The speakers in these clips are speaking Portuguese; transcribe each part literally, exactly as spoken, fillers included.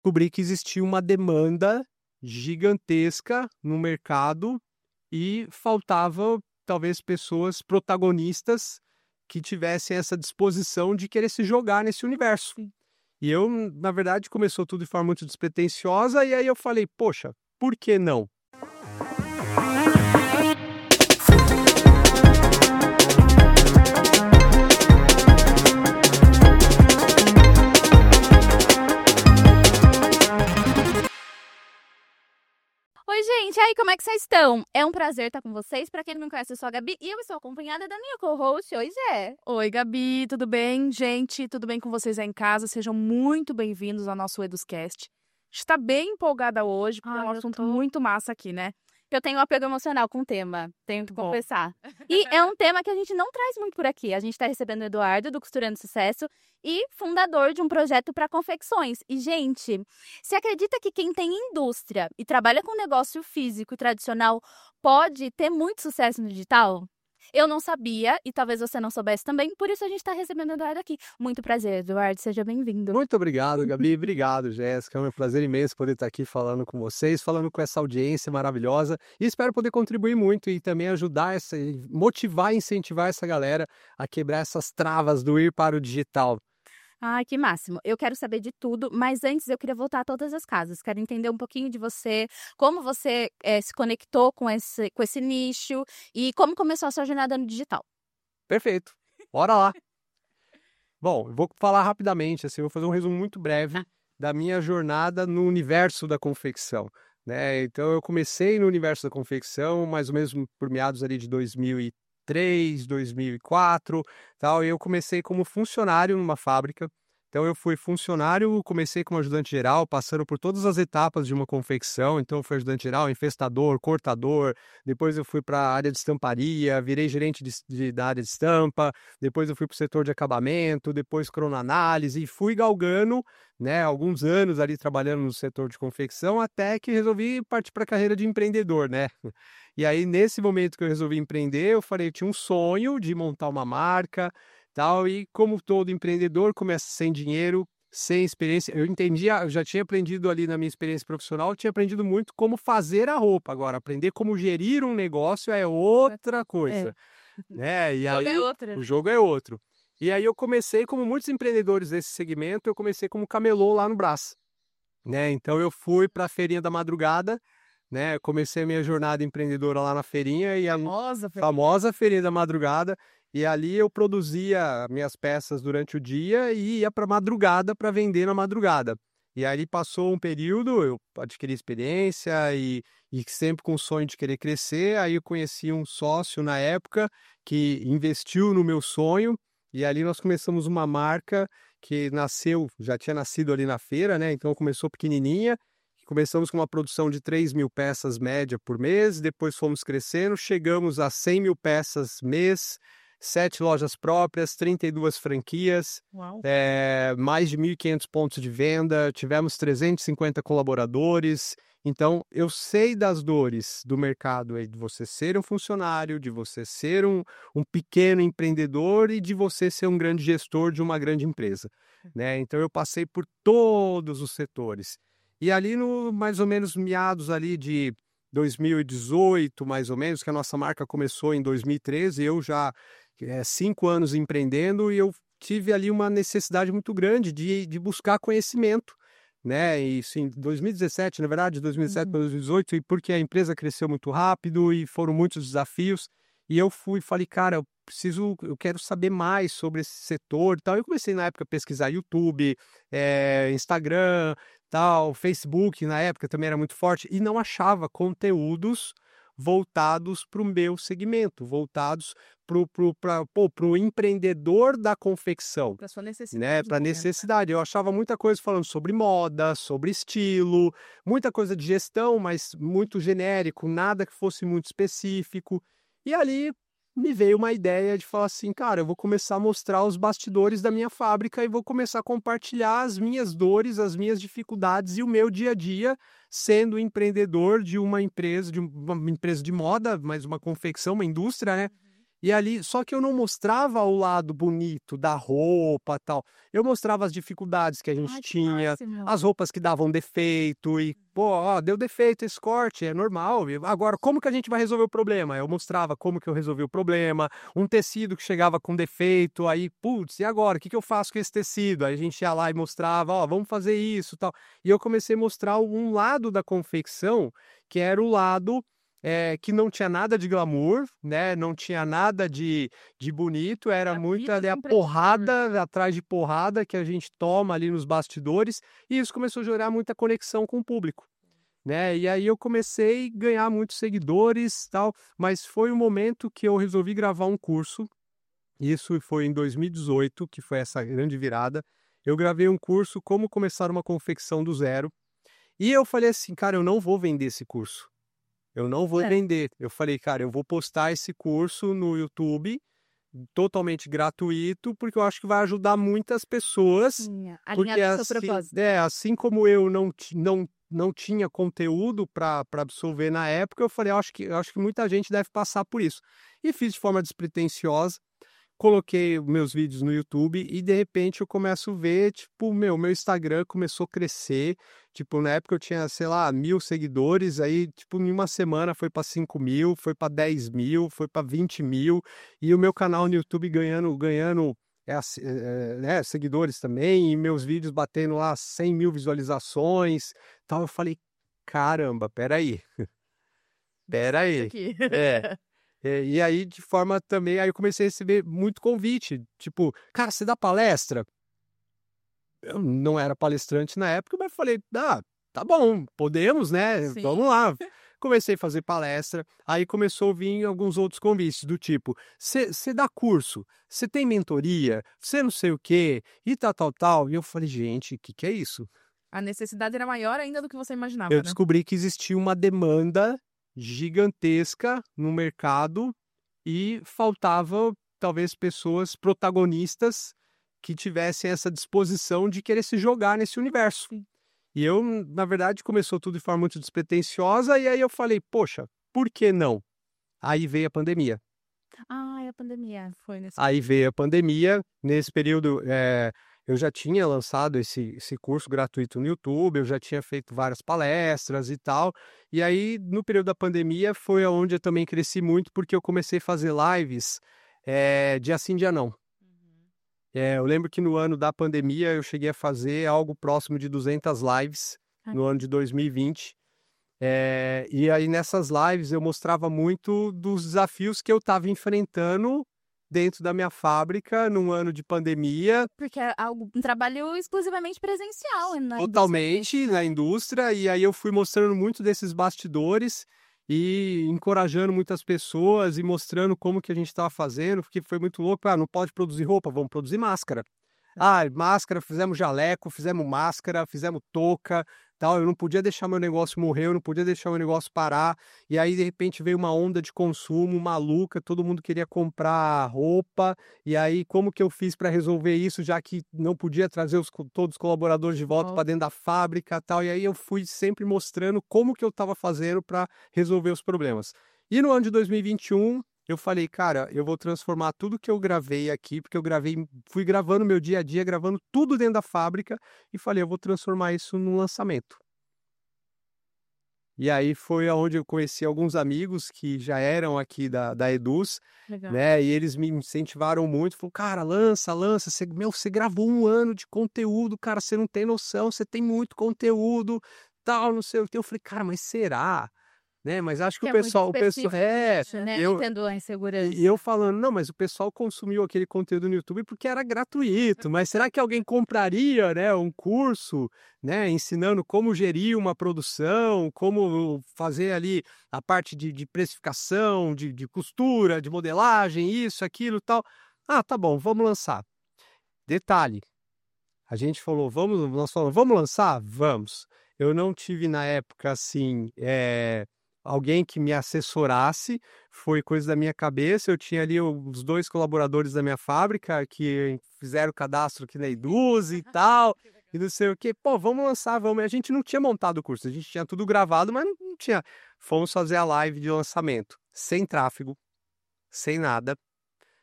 descobri que existia uma demanda gigantesca no mercado e faltava talvez pessoas protagonistas que tivessem essa disposição de querer se jogar nesse universo. Sim. E eu, na verdade, começou tudo de forma muito despretensiosa e aí eu falei, poxa, por que não? Oi, gente, e aí, como é que vocês estão? É um prazer estar com vocês. Pra quem não me conhece, eu sou a Gabi e eu estou acompanhada da minha co-host. Oi, Zé. Oi, Gabi, tudo bem? Gente, tudo bem com vocês aí em casa? Sejam muito bem-vindos ao nosso EdusCast. A gente tá bem empolgada hoje, porque Ai, é um eu assunto tô. muito massa aqui, né? Eu tenho um apego emocional com o tema, tenho que Bom. confessar. E é um tema que a gente não traz muito por aqui. A gente está recebendo o Eduardo, do Costurando Sucesso, e fundador de um projeto para confecções. E, gente, você acredita que quem tem indústria e trabalha com negócio físico e tradicional pode ter muito sucesso no digital? Eu não sabia, e talvez você não soubesse também, por isso a gente está recebendo o Eduardo aqui. Muito prazer, Eduardo, seja bem-vindo. Muito obrigado, Gabi. Obrigado, Jéssica. É um prazer imenso poder estar aqui falando com vocês, falando com essa audiência maravilhosa. E espero poder contribuir muito e também ajudar, essa, motivar e incentivar essa galera a quebrar essas travas do ir para o digital. Ai, que máximo. Eu quero saber de tudo, mas antes eu queria voltar a todas as casas. Quero entender um pouquinho de você, como você eh, se conectou com esse, com esse nicho e como começou a sua jornada no digital. Perfeito. Bora lá. Bom, eu vou falar rapidamente, assim, vou fazer um resumo muito breve Ah. da minha jornada no universo da confecção, né? Então, eu comecei no universo da confecção, mais ou menos por meados ali de dois mil e três, dois mil e quatro, tal, e eu comecei como funcionário numa fábrica. Então, eu fui funcionário, comecei como ajudante geral, passando por todas as etapas de uma confecção. Então, eu fui ajudante geral, infestador, cortador. Depois, eu fui para a área de estamparia, virei gerente de, de, da área de estampa. Depois, eu fui para o setor de acabamento, depois cronoanálise. E fui galgando, né, alguns anos ali trabalhando no setor de confecção, até que resolvi partir para a carreira de empreendedor, né? E aí, nesse momento que eu resolvi empreender, eu falei, eu tinha um sonho de montar uma marca, tal, e como todo empreendedor, começa sem dinheiro, sem experiência. Eu entendia, eu já tinha aprendido ali na minha experiência profissional, eu tinha aprendido muito como fazer a roupa. Agora, aprender como gerir um negócio é outra coisa, né? E O jogo aí, é outro. o jogo é outro. E aí eu comecei, como muitos empreendedores desse segmento, eu comecei como camelô lá no Brás, né? Então eu fui para a feirinha da madrugada, né? Eu comecei a minha jornada empreendedora lá na feirinha e a Famosa, famosa feirinha da madrugada. E ali eu produzia minhas peças durante o dia e ia para a madrugada para vender na madrugada. E ali passou um período, eu adquiri experiência e, e sempre com o sonho de querer crescer. Aí eu conheci um sócio na época que investiu no meu sonho e ali nós começamos uma marca que nasceu, já tinha nascido ali na feira, né? Então começou pequenininha. Começamos com uma produção de três mil peças média por mês, depois fomos crescendo, chegamos a cem mil peças mês, sete lojas próprias, trinta e duas franquias, Uau. é, mais de mil e quinhentos pontos de venda, tivemos trezentos e cinquenta colaboradores. Então, eu sei das dores do mercado aí, de você ser um funcionário, de você ser um, um pequeno empreendedor e de você ser um grande gestor de uma grande empresa, né? Então, eu passei por todos os setores. E ali, no mais ou menos meados ali de dois mil e dezoito, mais ou menos, que a nossa marca começou em dois mil e treze, eu já é, cinco anos empreendendo e eu tive ali uma necessidade muito grande de, de buscar conhecimento, né? Isso em dois mil e dezessete, na verdade, dois mil e dezessete para dois mil e dezoito, e porque a empresa cresceu muito rápido e foram muitos desafios. E eu fui e falei, cara, eu preciso, eu quero saber mais sobre esse setor e tal. Eu comecei na época a pesquisar YouTube, é, Instagram, tal, Facebook na época também era muito forte e não achava conteúdos voltados para o meu segmento, voltados para o empreendedor da confecção, Para sua necessidade. né? Para necessidade. Eu achava muita coisa falando sobre moda, sobre estilo, muita coisa de gestão, mas muito genérico, nada que fosse muito específico. E ali me veio uma ideia de falar assim, cara, eu vou começar a mostrar os bastidores da minha fábrica e vou começar a compartilhar as minhas dores, as minhas dificuldades e o meu dia a dia sendo empreendedor de uma empresa, de uma empresa de moda, mas uma confecção, uma indústria, né? E ali, só que eu não mostrava o lado bonito da roupa, tal. Eu mostrava as dificuldades que a gente Ai, que tinha, máximo. as roupas que davam defeito e, pô, ó, deu defeito esse corte, é normal. E agora, como que a gente vai resolver o problema? Eu mostrava como que eu resolvi o problema, um tecido que chegava com defeito, aí, putz, e agora? O que que eu faço com esse tecido? Aí a gente ia lá e mostrava, ó, vamos fazer isso, tal. E eu comecei a mostrar um lado da confecção, que era o lado é, que não tinha nada de glamour, né? Não tinha nada de, de bonito, era A muito vida ali a sem glamour. porrada, atrás de porrada que a gente toma ali nos bastidores, e isso começou a gerar muita conexão com o público, né? E aí eu comecei a ganhar muitos seguidores, tal, mas foi um momento que eu resolvi gravar um curso. Isso foi em dois mil e dezoito, que foi essa grande virada. Eu gravei um curso Como Começar uma Confecção do Zero. E eu falei assim, cara, eu não vou vender esse curso. Eu não vou É. vender. Eu falei, cara, eu vou postar esse curso no YouTube, totalmente gratuito, porque eu acho que vai ajudar muitas pessoas. Sim, Porque alinhado com o seu assim, propósito. é, assim como eu não, ti- não, não tinha conteúdo para absorver na época, eu falei, eu acho que, eu acho que muita gente deve passar por isso. E fiz de forma despretensiosa. Coloquei meus vídeos no YouTube e de repente eu começo a ver, tipo, meu, meu Instagram começou a crescer. Tipo, na época eu tinha, sei lá, mil seguidores, aí, tipo, em uma semana foi para cinco mil, foi para dez mil, foi para vinte mil, e o meu canal no YouTube ganhando, ganhando é, assim, é, né, seguidores também, e meus vídeos batendo lá cem mil visualizações, tal. Eu falei, caramba, peraí, peraí. Aqui. É. É, e aí, de forma também, aí eu comecei a receber muito convite, tipo, cara, você dá palestra? Eu não era palestrante na época, mas falei, ah, tá bom, podemos, né? Sim. Vamos lá. Comecei a fazer palestra, aí começou a vir alguns outros convites, do tipo, você dá curso, você tem mentoria, você não sei o quê, e tal, tal, tal. E eu falei, gente, o que que é isso? A necessidade era maior ainda do que você imaginava, Eu né? descobri que existia uma demanda gigantesca no mercado e faltava talvez pessoas protagonistas que tivessem essa disposição de querer se jogar nesse universo. Sim. E eu, na verdade, começou tudo de forma muito despretensiosa e aí eu falei, poxa, por que não? Aí veio a pandemia. Ai, a pandemia. Foi nesse. Aí veio a pandemia, nesse período é, eu já tinha lançado esse, esse curso gratuito no YouTube, eu já tinha feito várias palestras e tal, e aí no período da pandemia foi onde eu também cresci muito, porque eu comecei a fazer lives é, dia sim, dia não. É, eu lembro que no ano da pandemia eu cheguei a fazer algo próximo de duzentas lives, no ano de dois mil e vinte, é, e aí nessas lives eu mostrava muito dos desafios que eu estava enfrentando dentro da minha fábrica num ano de pandemia, Porque é algo, um trabalho exclusivamente presencial, né? totalmente na indústria, e aí eu fui mostrando muito desses bastidores e encorajando muitas pessoas e mostrando como que a gente estava fazendo, porque foi muito louco. Ah, não pode produzir roupa, vamos produzir máscara. Ah, máscara, fizemos jaleco, fizemos máscara, fizemos touca, tal. Eu não podia deixar meu negócio morrer, eu não podia deixar meu negócio parar. E aí, de repente, veio uma onda de consumo maluca, todo mundo queria comprar roupa. E aí, como que eu fiz para resolver isso, já que não podia trazer os, todos os colaboradores de volta para dentro da fábrica, tal. E aí eu fui sempre mostrando como que eu estava fazendo para resolver os problemas. E no ano de dois mil e vinte e um, eu falei, cara, eu vou transformar tudo que eu gravei aqui, porque eu gravei, fui gravando meu dia a dia, gravando tudo dentro da fábrica, e falei, eu vou transformar isso num lançamento. E aí foi onde eu conheci alguns amigos que já eram aqui da, da Eduz, Legal. né? E eles me incentivaram muito, falaram, cara, lança, lança, você, meu, você gravou um ano de conteúdo, cara, você não tem noção, você tem muito conteúdo, tal, não sei o que. Eu falei, cara, mas será? Né? Mas acho que, Que o é muito pessoal, o pessoal, é, específico, né? eu, Entendo a insegurança. e eu falando, não, mas o pessoal consumiu aquele conteúdo no YouTube porque era gratuito, mas será que alguém compraria, né, um curso, né, ensinando como gerir uma produção, como fazer ali a parte de, de precificação, de, de costura, de modelagem, isso, aquilo, tal. Ah, tá bom, vamos lançar. Detalhe, a gente falou, vamos, nós falamos, vamos lançar? Vamos. Eu não tive na época, assim, é, alguém que me assessorasse, foi coisa da minha cabeça. Eu tinha ali os dois colaboradores da minha fábrica que fizeram o cadastro aqui na Eduz e tal, e não sei o quê. Pô, vamos lançar, vamos. A gente não tinha montado o curso, a gente tinha tudo gravado, mas não tinha. Fomos fazer a live de lançamento, sem tráfego, sem nada.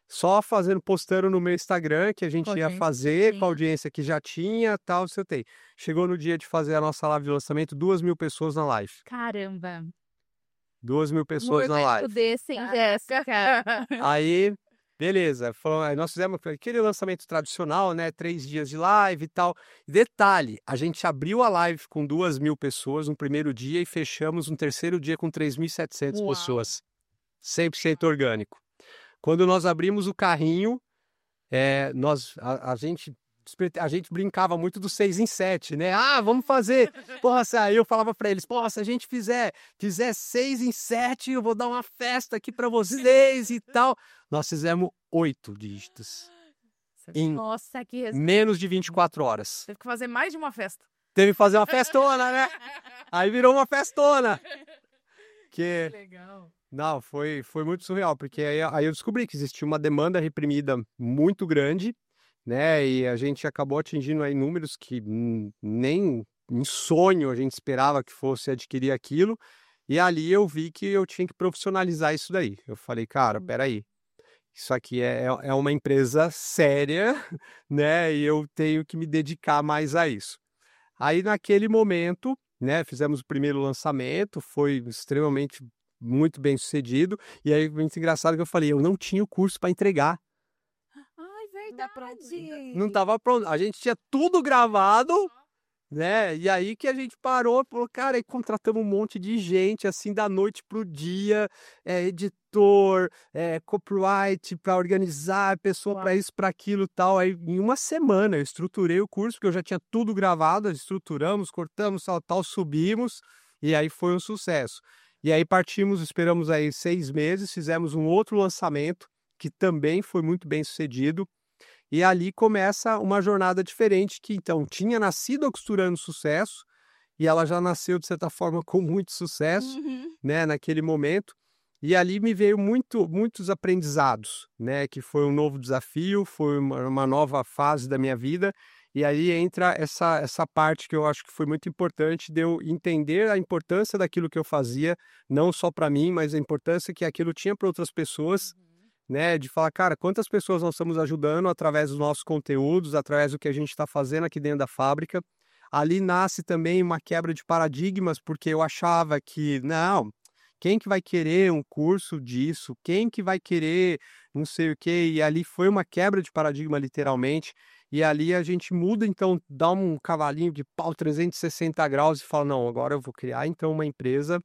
só fazendo, postando no meu Instagram que a gente ia Audiência, fazer, sim. com a audiência que já tinha, tal, não sei o que tem. Chegou no dia de fazer a nossa live de lançamento, duas mil pessoas na live. Caramba. Duas mil pessoas na Movimento live. desse, hein, Jéssica? Aí, beleza. Falou, aí nós fizemos aquele lançamento tradicional, né? Três dias de live e tal. Detalhe, a gente abriu a live com duas mil pessoas no primeiro dia e fechamos no terceiro dia com três mil e setecentas Uau. pessoas. cem por cento orgânico. Quando nós abrimos o carrinho, é, nós, a, a gente, a gente brincava muito do seis em sete, né? Ah, vamos fazer. Porra, aí eu falava para eles, porra, se a gente fizer, fizer seis em sete, eu vou dar uma festa aqui para vocês e tal. Nós fizemos oito dígitos em Nossa, que resultado. menos de vinte e quatro horas. Teve que fazer mais de uma festa. Teve que fazer uma festona, né? Aí virou uma festona. Que... legal. Não, foi, foi muito surreal, porque aí, aí eu descobri que existia uma demanda reprimida muito grande, né? E a gente acabou atingindo aí números que hum, nem em sonho a gente esperava que fosse adquirir aquilo. E ali eu vi que eu tinha que profissionalizar isso daí. Eu falei, cara, peraí, isso aqui é, é uma empresa séria, né? E eu tenho que me dedicar mais a isso. Aí naquele momento, né? Fizemos o primeiro lançamento, foi extremamente muito bem sucedido. E aí, muito engraçado que eu falei, eu não tinha o curso para entregar. Ai, verdade. Não estava pronto. A gente tinha tudo gravado, né? E aí que a gente parou, falou, cara, aí contratamos um monte de gente, assim, da noite pro dia, é, editor, é, copyright para organizar, pessoa para isso, para aquilo e tal. Aí, em uma semana, eu estruturei o curso, porque eu já tinha tudo gravado, estruturamos, cortamos, tal, tal, subimos, e aí foi um sucesso. E aí partimos, esperamos aí seis meses, fizemos um outro lançamento, que também foi muito bem sucedido. E ali começa uma jornada diferente, que então tinha nascido a Costurando Sucesso, e ela já nasceu, de certa forma, com muito sucesso, Uhum. né, naquele momento. E ali me veio muito, muitos aprendizados, né, que foi um novo desafio, foi uma, uma nova fase da minha vida. E aí entra essa, essa parte que eu acho que foi muito importante de eu entender a importância daquilo que eu fazia, não só para mim, mas a importância que aquilo tinha para outras pessoas, né? De falar, cara, quantas pessoas nós estamos ajudando através dos nossos conteúdos, através do que a gente está fazendo aqui dentro da fábrica. Ali nasce também uma quebra de paradigmas, porque eu achava que, não, quem que vai querer um curso disso? Quem que vai querer não sei o quê? E ali foi uma quebra de paradigma, literalmente. E ali a gente muda, então, dá um cavalinho de pau trezentos e sessenta graus e fala, não, agora eu vou criar, então, uma empresa,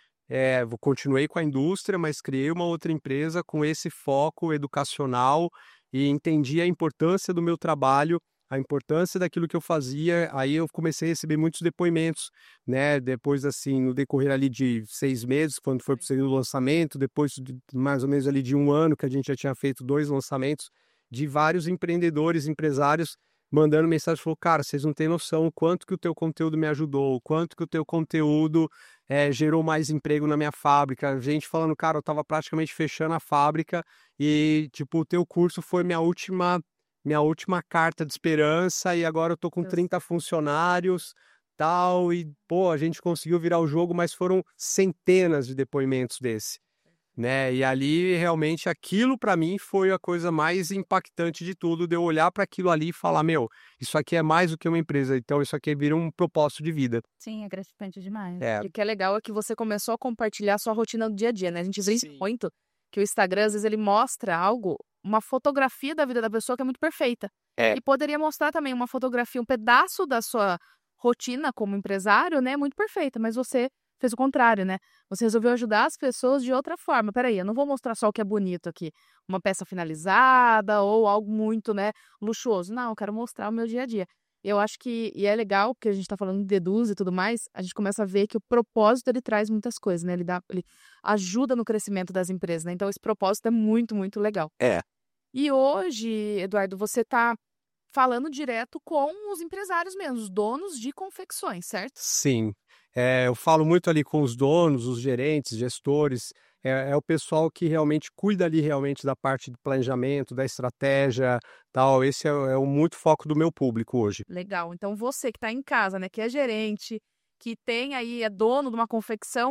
é, vou continuei com a indústria, mas criei uma outra empresa com esse foco educacional e entendi a importância do meu trabalho, a importância daquilo que eu fazia. Aí eu comecei a receber muitos depoimentos, né? Depois, assim, no decorrer ali de seis meses, quando foi para o segundo lançamento, depois de mais ou menos ali de um ano, que a gente já tinha feito dois lançamentos, de vários empreendedores, empresários, mandando mensagem, falou, cara, vocês não têm noção o quanto que o teu conteúdo me ajudou, o quanto que o teu conteúdo é, gerou mais emprego na minha fábrica. Gente falando, cara, eu estava praticamente fechando a fábrica e, tipo, o teu curso foi minha última, minha última carta de esperança e agora eu tô com trinta funcionários, tal, e, pô, a gente conseguiu virar o jogo, mas foram centenas de depoimentos desse. Né? E ali realmente aquilo para mim foi a coisa mais impactante de tudo, de eu olhar para aquilo ali e falar, meu, isso aqui é mais do que uma empresa, então isso aqui vira um propósito de vida. Sim, é gratificante demais. É. E o que é legal é que você começou a compartilhar a sua rotina do dia a dia, né? A gente vê muito que o Instagram, às vezes, ele mostra algo, uma fotografia da vida da pessoa que é muito perfeita. É. E poderia mostrar também uma fotografia, um pedaço da sua rotina como empresário, né? Muito perfeita, mas você fez o contrário, né? Você resolveu ajudar as pessoas de outra forma. Peraí, eu não vou mostrar só o que é bonito aqui, uma peça finalizada ou algo muito, né, luxuoso. Não, eu quero mostrar o meu dia a dia. Eu acho que, e é legal, porque a gente tá falando de Deduz e tudo mais, a gente começa a ver que o propósito, ele traz muitas coisas, né? Ele, dá, ele ajuda no crescimento das empresas, né? Então, esse propósito é muito, muito legal. É. E hoje, Eduardo, você tá falando direto com os empresários mesmo, os donos de confecções, certo? Sim. É, eu falo muito ali com os donos, os gerentes, gestores, é, é o pessoal que realmente cuida ali realmente da parte de planejamento, da estratégia, tal. Esse é, é o muito foco do meu público hoje. Legal. Então você que está em casa, né, que é gerente, que tem aí, é dono de uma confecção,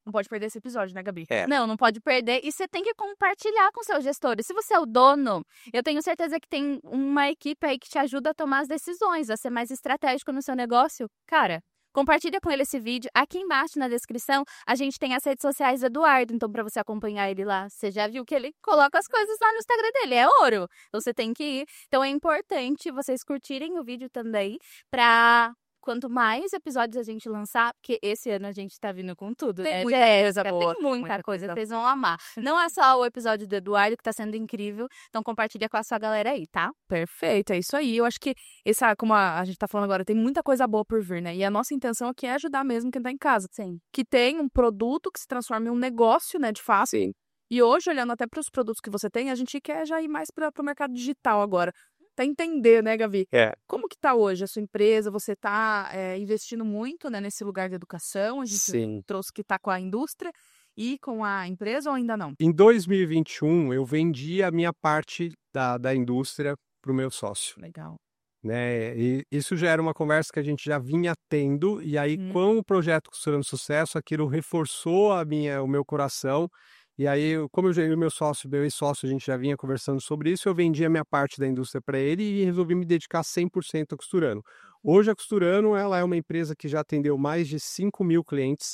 Não pode perder esse episódio, né, Gabi? É. Não, não pode perder. E você tem que compartilhar com seus gestores. Se você é o dono, eu tenho certeza que tem uma equipe aí que te ajuda a tomar as decisões, a ser mais estratégico no seu negócio. Cara, compartilha com ele esse vídeo. Aqui embaixo na descrição, a gente tem as redes sociais do Eduardo. Então, pra você acompanhar ele lá, você já viu que ele coloca as coisas lá no Instagram dele. É ouro. Você tem que ir. Então, é importante vocês curtirem o vídeo também pra... Quanto mais episódios a gente lançar, porque esse ano a gente tá vindo com tudo, Tem né? muita É, coisa tem boa, muita, muita coisa, coisa. vocês vão amar. Não é só o episódio do Eduardo que tá sendo incrível, então compartilha com a sua galera aí, tá? Perfeito, é isso aí. Eu acho que, essa, como a, a gente tá falando agora, tem muita coisa boa por vir, né? E a nossa intenção aqui é ajudar mesmo quem tá em casa. Sim. Que tem um produto que se transforma em um negócio, né, de fato. Sim. E hoje, olhando até para os produtos que você tem, a gente quer já ir mais para o mercado digital agora. Pra entender, né, Gabi? É. Como que tá hoje a sua empresa? Você tá é, investindo muito, né, nesse lugar de educação? A gente Sim. trouxe que tá com a indústria e com a empresa ou ainda não? Em dois mil e vinte e um, eu vendi a minha parte da, da indústria para o meu sócio. Legal. Né? E isso já era uma conversa que a gente já vinha tendo, e aí, Hum. com o projeto Costurando Sucesso, aquilo reforçou a minha, o meu coração. E aí, eu- como eu já, eu e meu sócio, meu ex-sócio, a gente já vinha conversando sobre isso, eu vendi a minha parte da indústria para ele e resolvi me dedicar cem por cento a Costurando. Hoje, a Costurando, ela é uma empresa que já atendeu mais de cinco mil clientes,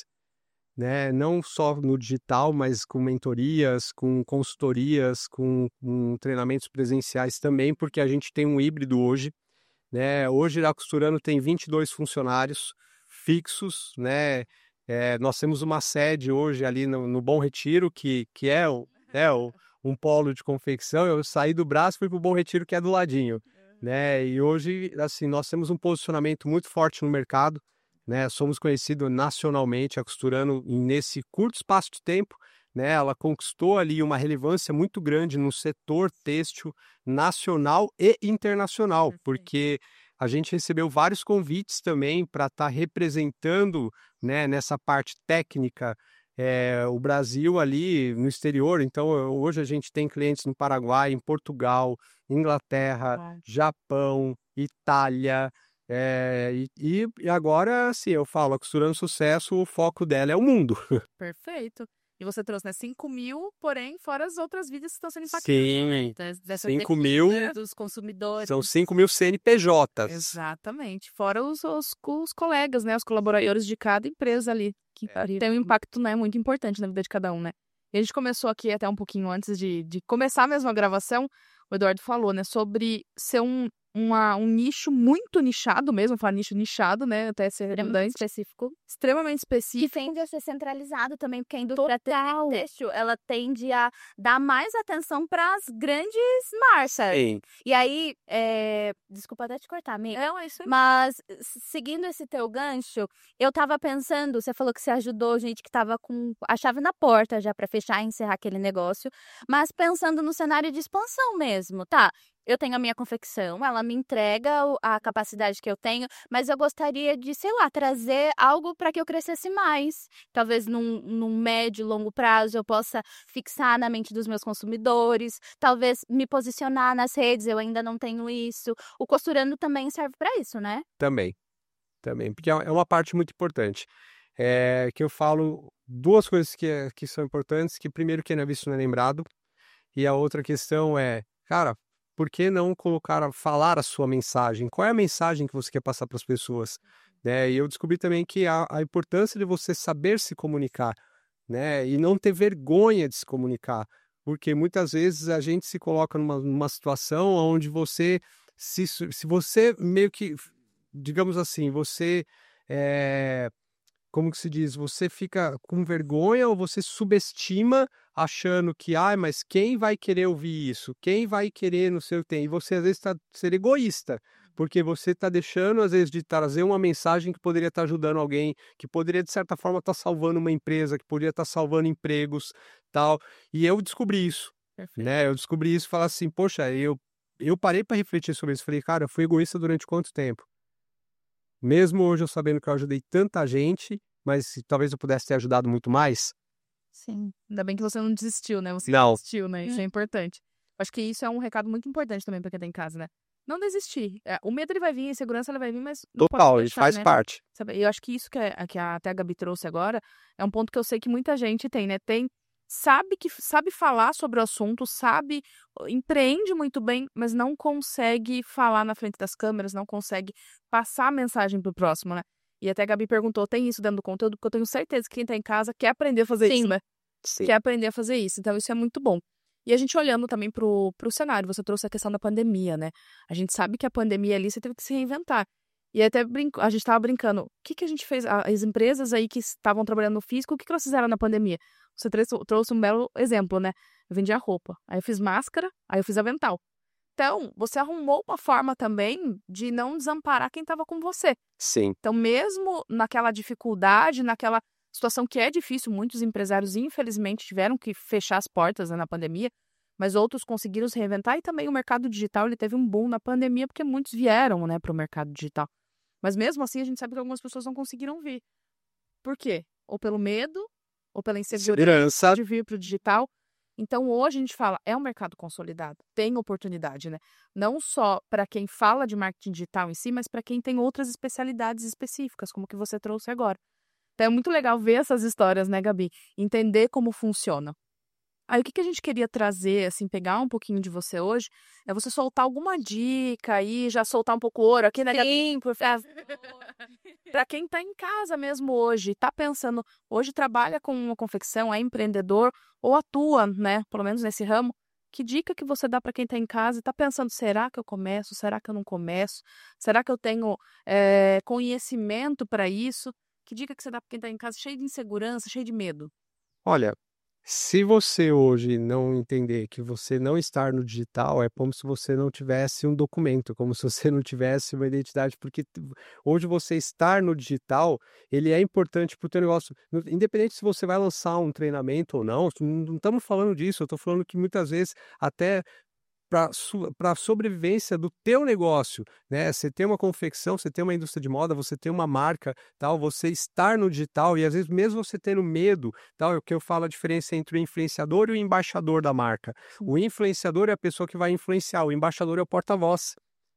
né? Não só no digital, mas com mentorias, com consultorias, com, com treinamentos presenciais também, porque a gente tem um híbrido hoje, né? Hoje, a Costurando tem vinte e dois funcionários fixos, né? É, nós temos uma sede hoje ali no, no Bom Retiro, que, que é, o, né, o- um polo de confecção. Eu saí do Brás e fui para o Bom Retiro, que é do ladinho, né? E hoje, assim, nós temos um posicionamento muito forte no mercado, né? Somos conhecidos nacionalmente, a Costurando, e nesse curto espaço de tempo, né? Ela conquistou ali uma relevância muito grande no setor têxtil nacional e internacional, Perfeito. porque a gente recebeu vários convites também para estar representando, né, nessa parte técnica, é, o Brasil ali no exterior. Então, hoje a gente tem clientes no Paraguai, em Portugal, Inglaterra, Uau. Japão, Itália, é, e, e agora, assim, eu falo, a Costurando Sucesso, o foco dela é o mundo. Perfeito. E você trouxe, né, cinco mil, porém, fora as outras vidas que estão sendo impactadas. Sim, Das- dessa cinco demanda mil dos consumidores. são cinco mil C N P Js. Exatamente. Fora os, os, os colegas, né? Os colaboradores de cada empresa ali. Que É. tem um impacto, né, muito importante na vida de cada um, né? E a gente começou aqui até um pouquinho antes de, de começar mesmo a gravação, o Eduardo falou, né? Sobre ser um, uma, um nicho muito nichado mesmo, falar nicho nichado, né? Até ser Extremamente redundante. específico. Extremamente E específico. tende a ser centralizado também, porque a indústria têxtil, ela tende a dar mais atenção para as grandes marcas. Sim. E aí, é... desculpa até te cortar, amiga. É, é isso aí. Mas, s- seguindo esse teu gancho, eu tava pensando, você falou que você ajudou gente que tava com a chave na porta já para fechar e encerrar aquele negócio, mas pensando no cenário de expansão mesmo, tá? Eu tenho a minha confecção, ela me entrega o- a capacidade que eu tenho, mas eu gostaria de, sei lá, trazer algo para que eu crescesse mais. Talvez num, num médio e longo prazo eu possa fixar na mente dos meus consumidores, talvez me posicionar nas redes, eu ainda não tenho isso. O Costurando também serve para isso, né? Também, também, porque é é uma parte muito importante. É, que eu falo duas coisas que, é- que são importantes, que primeiro, quem não é visto não é lembrado, e a outra questão é, cara, por que não colocar, a- falar a sua mensagem? Qual é a mensagem que você quer passar para as pessoas? Né? E eu descobri também que a, a importância de você saber se comunicar, né? E não ter vergonha de se comunicar, porque muitas vezes a gente se coloca numa, numa situação onde você, se, su- se você meio que, digamos assim, você, é, como que se diz, você fica com vergonha ou você subestima achando que, ai, mas quem vai querer ouvir isso? Quem vai querer no seu tempo? E você às vezes está sendo egoísta, porque você está deixando, às vezes, de trazer uma mensagem que poderia estar ajudando alguém, que poderia, de certa forma, estar salvando uma empresa, que poderia estar salvando empregos, tal. E eu descobri isso, Perfeito. né? Eu descobri isso e falei assim, poxa, eu, eu parei para refletir sobre isso. Falei, cara, eu fui egoísta durante quanto tempo? Mesmo hoje eu sabendo que eu ajudei tanta gente, mas se talvez eu pudesse ter ajudado muito mais. Sim. Ainda bem que você não desistiu, né? Você Não. desistiu, né? Isso é importante. Acho que isso é um recado muito importante também para quem tá em casa, né? não desistir. É, o medo ele vai vir, a insegurança ela vai vir, mas não pode Total, ele deixar, faz né? parte. Sabe? Eu acho que isso que, é, que a, até a Gabi trouxe agora é um ponto que eu sei que muita gente tem, né? Tem, sabe que sabe falar sobre o assunto, sabe, empreende muito bem, mas não consegue falar na frente das câmeras, não consegue passar a mensagem pro próximo, né? E até a Gabi perguntou, tem isso dentro do conteúdo? Porque eu tenho certeza que quem tá em casa quer aprender a fazer Sim. isso, né? Sim. Quer aprender a fazer isso. Então, isso é muito bom. E a gente olhando também pro, pro cenário, você trouxe a questão da pandemia, né? A gente sabe que a pandemia ali, você teve que se reinventar. E até brinco, a gente tava brincando, o que que a gente fez? As empresas aí que estavam trabalhando no físico, o que que elas fizeram na pandemia? Você trouxe, trouxe um belo exemplo, né? Eu vendia roupa, aí eu fiz máscara, aí eu fiz avental. Então, você arrumou uma forma também de não desamparar quem estava com você. Sim. Então, mesmo naquela dificuldade, naquela situação que é difícil, muitos empresários, infelizmente, tiveram que fechar as portas, né, na pandemia, mas outros conseguiram se reinventar e também o mercado digital ele teve um boom na pandemia porque muitos vieram, né, para o mercado digital. Mas mesmo assim, a gente sabe que algumas pessoas não conseguiram vir. Por quê? Ou pelo medo, ou pela insegurança Segurança. de vir para o digital. Então, hoje a gente fala, é um mercado consolidado, tem oportunidade, né? Não só para quem fala de marketing digital em si, mas para quem tem outras especialidades específicas, como que você trouxe agora. Então, é muito legal ver essas histórias, né, Gabi? Entender como funciona. Aí, o que, que a gente queria trazer, assim, pegar um pouquinho de você hoje, é você soltar alguma dica aí, já soltar um pouco o ouro aqui, né, Gabi? Sim, por favor. Para quem tá em casa mesmo hoje, tá pensando, hoje trabalha com uma confecção, é empreendedor ou atua, né, pelo menos nesse ramo, que dica que você dá para quem tá em casa e tá pensando, será que eu começo? Será que eu não começo? Será que eu tenho é, conhecimento para isso? Que dica que você dá para quem tá em casa cheio de insegurança, cheio de medo? Olha, se você hoje não entender que você não estar no digital é como se você não tivesse um documento, como se você não tivesse uma identidade, porque t- hoje você estar no digital, ele é importante para o teu negócio. No- Independente se você vai lançar um treinamento ou não, não estamos falando disso, eu estou falando que muitas vezes até para para a sobrevivência do teu negócio, né? Você tem uma confecção, você tem uma indústria de moda, você tem uma marca, tal, você estar no digital e às vezes mesmo você tendo medo, tal, é o que eu falo a diferença entre o influenciador e o embaixador da marca. O influenciador é a pessoa que vai influenciar, o embaixador é o porta-voz.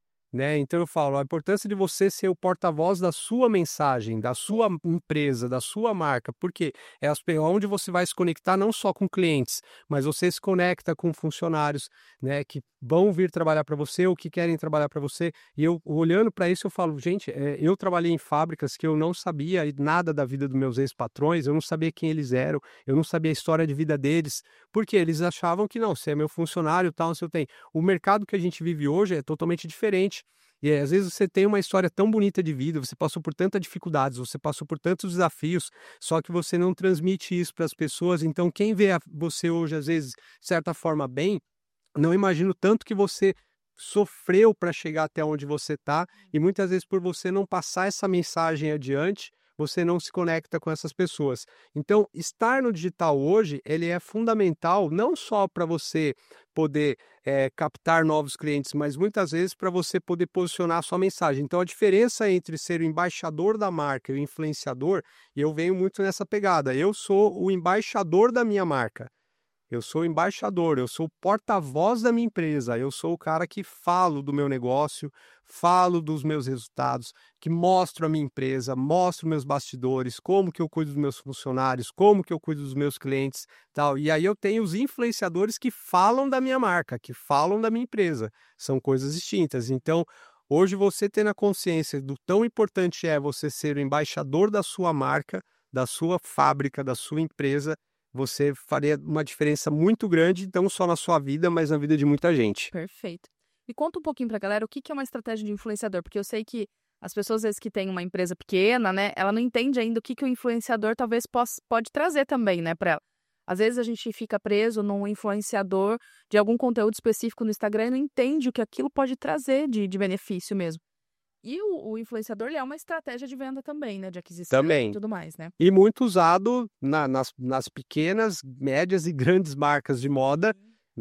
Né? Então eu falo, a importância de você ser o porta-voz da sua mensagem, da sua empresa, da sua marca, porque é as- é onde você vai se conectar não só com clientes, mas você se conecta com funcionários, né, que vão vir trabalhar para você ou que querem trabalhar para você. E eu olhando para isso eu falo, gente, é, eu trabalhei em fábricas que eu não sabia nada da vida dos meus ex-patrões, eu não sabia quem eles eram, eu não sabia a história de vida deles, porque eles achavam que não, você é meu funcionário, tal, você tem. O mercado que a gente vive hoje é totalmente diferente. E aí, às vezes você tem uma história tão bonita de vida, você passou por tantas dificuldades, você passou por tantos desafios, só que você não transmite isso para as pessoas. Então, quem vê a- você hoje, às vezes, de certa forma, bem, não imagino tanto que você sofreu para chegar até onde você está, e muitas vezes por você não passar essa mensagem adiante, você não se conecta com essas pessoas. Então, estar no digital hoje, ele é fundamental não só para você poder eh, captar novos clientes, mas muitas vezes para você poder posicionar a sua mensagem. Então, a diferença entre ser o embaixador da marca e o influenciador, e eu venho muito nessa pegada. Eu sou o embaixador da minha marca. Eu sou o embaixador, eu sou o porta-voz da minha empresa, eu sou o cara que falo do meu negócio, falo dos meus resultados, que mostro a minha empresa, mostro meus bastidores, como que eu cuido dos meus funcionários, como que eu cuido dos meus clientes, tal. E aí eu tenho os influenciadores que falam da minha marca, que falam da minha empresa. São coisas distintas. Então, hoje você tendo a consciência do tão importante é você ser o embaixador da sua marca, da sua fábrica, da sua empresa, você faria uma diferença muito grande, não só na sua vida, mas na vida de muita gente. Perfeito. E conta um pouquinho pra galera o que que é uma estratégia de influenciador, porque eu sei que as pessoas, às vezes, que têm uma empresa pequena, né, ela não entende ainda o que que o influenciador talvez possa, pode trazer também, né, pra ela. Às vezes a gente fica preso num influenciador de algum conteúdo específico no Instagram e não entende o que aquilo pode trazer de, de benefício mesmo. E o, o influenciador, ele é uma estratégia de venda também, né, de aquisição e Também. tudo mais, né? E muito usado na- nas, nas pequenas, médias e grandes marcas de moda,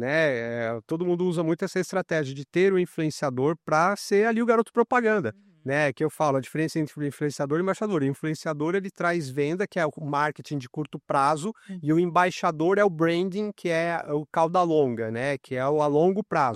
né? É, todo mundo usa muito essa estratégia de ter o influenciador para ser ali o garoto propaganda, né? Que eu falo, a diferença entre o influenciador e o embaixador. O influenciador, ele traz venda, que é o marketing de curto prazo, e o embaixador é o branding, que é o cauda longa, né? Que é o a longo prazo.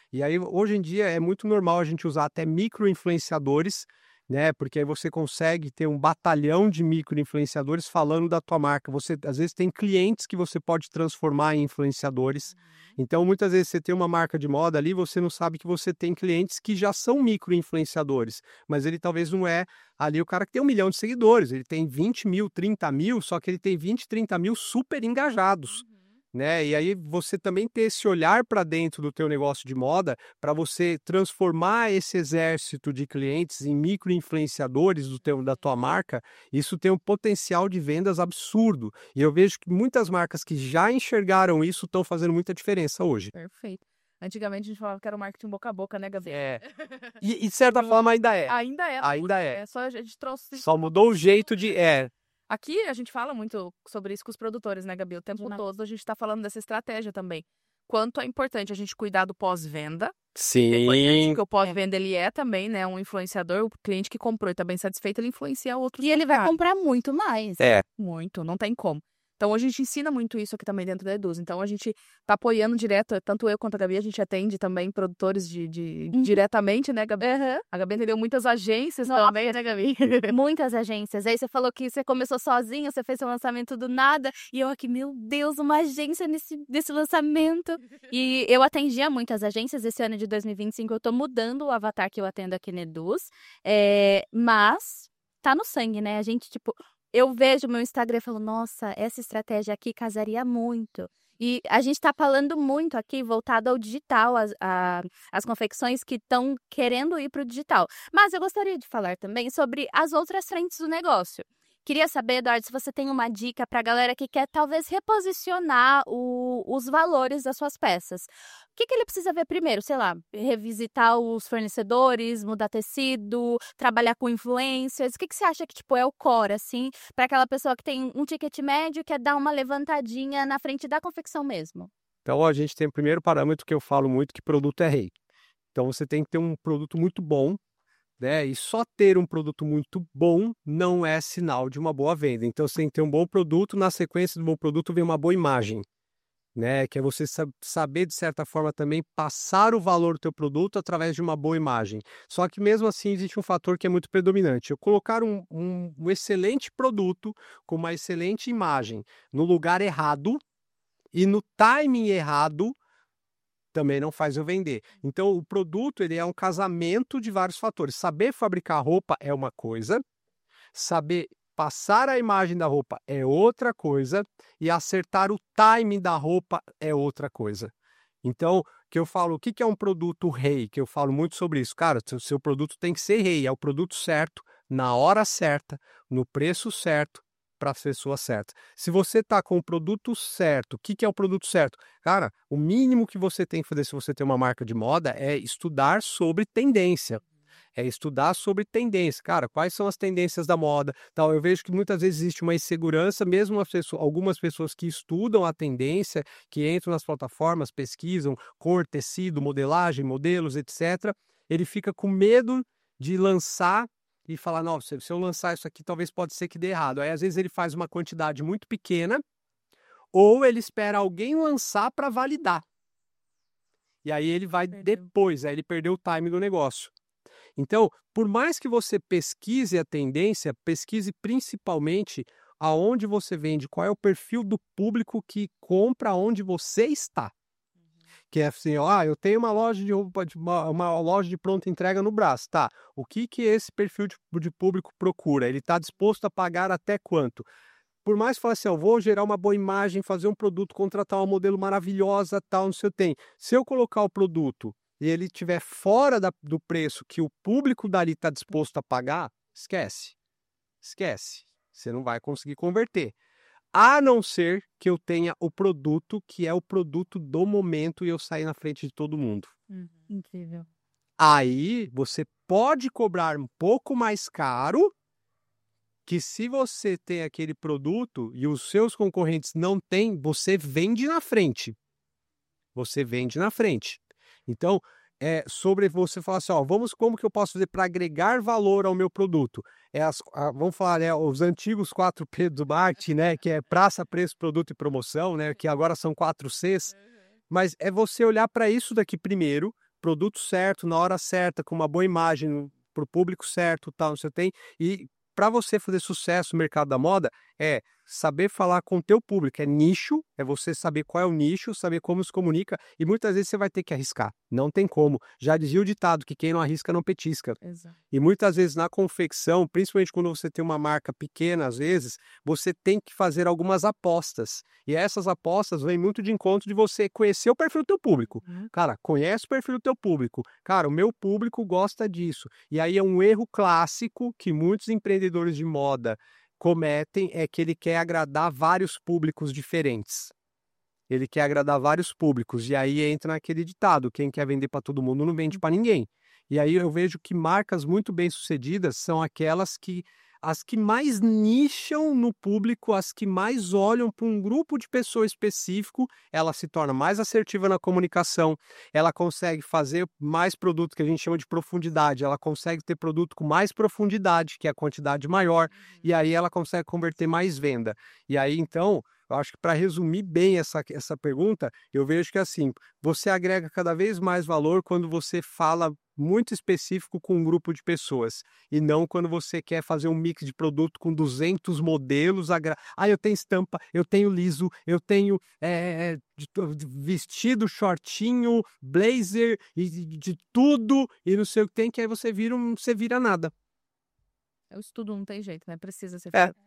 E aí, hoje em dia, é muito normal a gente usar até micro-influenciadores, né? Porque aí você consegue ter um batalhão de micro-influenciadores falando da tua marca. Você, às vezes, tem clientes que você pode transformar em influenciadores. Então, muitas vezes, você tem uma marca de moda ali, você não sabe que você tem clientes que já são micro-influenciadores, mas ele talvez não é ali o cara que tem um milhão de seguidores, ele tem vinte mil, trinta mil, só que ele tem vinte, trinta mil super engajados. Né? E aí você também ter esse olhar para dentro do teu negócio de moda, para você transformar esse exército de clientes em micro-influenciadores do teu, da tua marca, isso tem um potencial de vendas absurdo. E eu vejo que muitas marcas que já enxergaram isso estão fazendo muita diferença hoje. Perfeito. Antigamente a gente falava que era o marketing boca a boca, né, Gabi? É. E, e de certa forma ainda é. Ainda é. Ainda é. É só a gente trouxe... Só mudou o jeito de... É. Aqui a gente fala muito sobre isso com os produtores, né, Gabi? O tempo Demais. todo a gente tá falando dessa estratégia também. Quanto é importante a gente cuidar do pós-venda. Sim. Porque o pós-venda, ele é também, né, um influenciador. O cliente que comprou e tá bem satisfeito, ele influencia outros. E ele vai caras. comprar muito mais. É. Muito, não tem como. Então, hoje a gente ensina muito isso aqui também dentro da Eduz. Então, a gente tá apoiando direto, tanto eu quanto a Gabi, a gente atende também produtores de, de Uhum. diretamente, né, Gabi? Uhum. A Gabi atendeu muitas agências Nossa. também, né, Gabi? Muitas agências. Aí você falou que você começou sozinha, você fez seu lançamento do nada. E eu aqui, meu Deus, uma agência nesse, nesse lançamento. E eu atendia muitas agências. Esse ano de dois mil e vinte e cinco eu tô mudando o avatar que eu atendo aqui na Eduz. É, mas tá no sangue, né? A gente, tipo... Eu vejo meu Instagram e falo, nossa, essa estratégia aqui casaria muito. E a gente está falando muito aqui voltado ao digital, as, a, as confecções que estão querendo ir para o digital. Mas eu gostaria de falar também sobre as outras frentes do negócio. Queria saber, Eduardo, se você tem uma dica para a galera que quer talvez reposicionar o, os valores das suas peças. O que, que ele precisa ver primeiro? Sei lá, revisitar os fornecedores, mudar tecido, trabalhar com influencers. O que, que você acha que tipo, é o core, assim, para aquela pessoa que tem um ticket médio e quer dar uma levantadinha na frente da confecção mesmo? Então, a gente tem o primeiro parâmetro que eu falo muito, que produto é rei. Então, você tem que ter um produto muito bom, né? E só ter um produto muito bom não é sinal de uma boa venda. Então, você tem que ter um bom produto, na sequência do bom produto vem uma boa imagem, né? Que é você saber, de certa forma, também passar o valor do teu produto através de uma boa imagem. Só que, mesmo assim, existe um fator que é muito predominante. Eu colocar um, um, um excelente produto com uma excelente imagem no lugar errado e no timing errado, também não faz eu vender. Então, o produto ele é um casamento de vários fatores. Saber fabricar roupa é uma coisa, saber passar a imagem da roupa é outra coisa, e acertar o timing da roupa é outra coisa. Então, que eu falo, o que é um produto rei? Que eu falo muito sobre isso. Cara, o seu produto tem que ser rei, é o produto certo, na hora certa, no preço certo, para a pessoa certa. Se você está com o produto certo, o que, que é o produto certo? Cara, o mínimo que você tem que fazer se você tem uma marca de moda é estudar sobre tendência. É estudar sobre tendência. Cara, quais são as tendências da moda? Tal, eu vejo que muitas vezes existe uma insegurança, mesmo as pessoas, algumas pessoas que estudam a tendência, que entram nas plataformas, pesquisam cor, tecido, modelagem, modelos, etcétera. Ele fica com medo de lançar e falar, não, se eu lançar isso aqui, talvez pode ser que dê errado. Aí, às vezes, ele faz uma quantidade muito pequena, ou ele espera alguém lançar para validar. E aí ele vai Perdeu. depois, aí ele perdeu o time do negócio. Então, por mais que você pesquise a tendência, pesquise principalmente aonde você vende, qual é o perfil do público que compra onde você está. Que é assim, ó, ah, eu tenho uma loja de roupa, de uma, uma loja de pronta entrega no Brás, tá? O que que esse perfil de, de público procura? Ele está disposto a pagar até quanto? Por mais que fale assim, eu vou gerar uma boa imagem, fazer um produto, contratar uma modelo maravilhosa, tal, não sei o que tem. Se eu colocar o produto e ele estiver fora da, do preço que o público dali está disposto a pagar, esquece. Esquece. Você não vai conseguir converter. A não ser que eu tenha o produto que é o produto do momento e eu sair na frente de todo mundo. Uhum. Incrível. Aí você pode cobrar um pouco mais caro, que se você tem aquele produto e os seus concorrentes não têm, você vende na frente. Você vende na frente. Então, é sobre você falar assim, ó, vamos, como que eu posso fazer para agregar valor ao meu produto? É as, a, vamos falar, né, os antigos quatro P do marketing, né, que é praça, preço, produto e promoção, né, que agora são quatro Cs, mas é você olhar para isso daqui primeiro, produto certo, na hora certa, com uma boa imagem para o público certo, tal, você tem. E para você fazer sucesso no mercado da moda, é saber falar com o teu público, é nicho, é você saber qual é o nicho, saber como se comunica, e muitas vezes você vai ter que arriscar, não tem como. Já dizia o ditado que quem não arrisca não petisca. Exato. E muitas vezes na confecção, principalmente quando você tem uma marca pequena, às vezes, você tem que fazer algumas apostas. E essas apostas vêm muito de encontro de você conhecer o perfil do teu público. Uhum. Cara, conhece o perfil do teu público. Cara, o meu público gosta disso. E aí é um erro clássico que muitos empreendedores de moda cometem, é que ele quer agradar vários públicos diferentes. Ele quer agradar vários públicos. E aí entra naquele ditado, quem quer vender para todo mundo não vende para ninguém. E aí eu vejo que marcas muito bem-sucedidas são aquelas que as que mais nicham no público, as que mais olham para um grupo de pessoas específico, ela se torna mais assertiva na comunicação, ela consegue fazer mais produto que a gente chama de profundidade, ela consegue ter produto com mais profundidade, que é a quantidade maior, e aí ela consegue converter mais venda. E aí, então, eu acho que para resumir bem essa, essa pergunta, eu vejo que assim, você agrega cada vez mais valor quando você fala muito específico com um grupo de pessoas, e não quando você quer fazer um mix de produto com duzentos modelos. Agra... Ah, eu tenho estampa, eu tenho liso, eu tenho é, de, de vestido, shortinho, blazer, e de, de tudo, e não sei o que tem, que aí você vira, um, você vira nada. O estudo não tem jeito, né? Precisa ser É. feito.